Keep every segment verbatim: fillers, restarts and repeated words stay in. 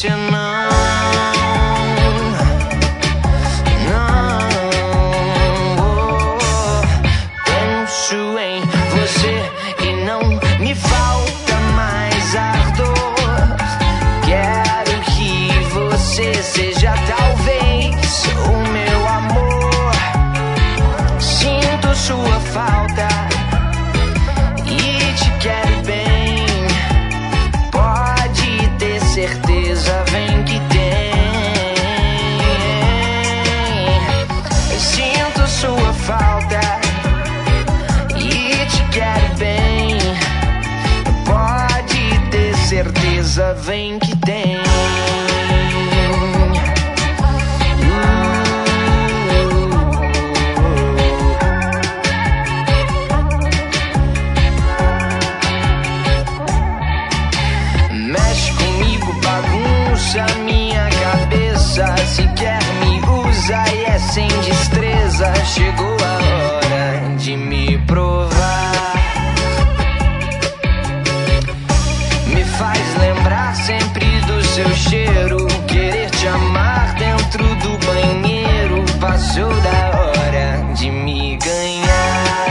você não. Não, oh, penso em você e não me falta mais ardor. Quero que você seja talvez o meu amor. Sinto sua falta e te quero bem. Pode ter certeza, vem que tem. Sinto sua falta e te quero bem. Pode ter certeza, vem que tem. Minha cabeça sequer me usa e é sem destreza. Chegou a hora de me provar. Me faz lembrar sempre do seu cheiro. Querer te amar dentro do banheiro. Passou da hora de me ganhar.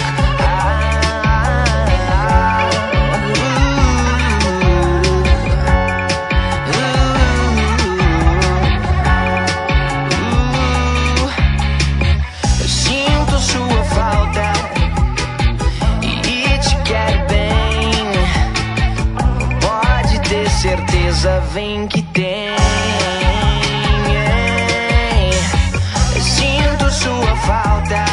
Certeza, vem que tem. Sinto sua falta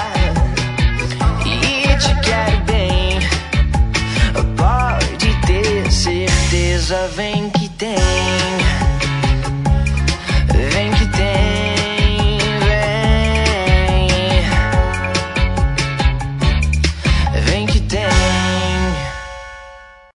e te quero bem. Pode ter certeza, vem que tem.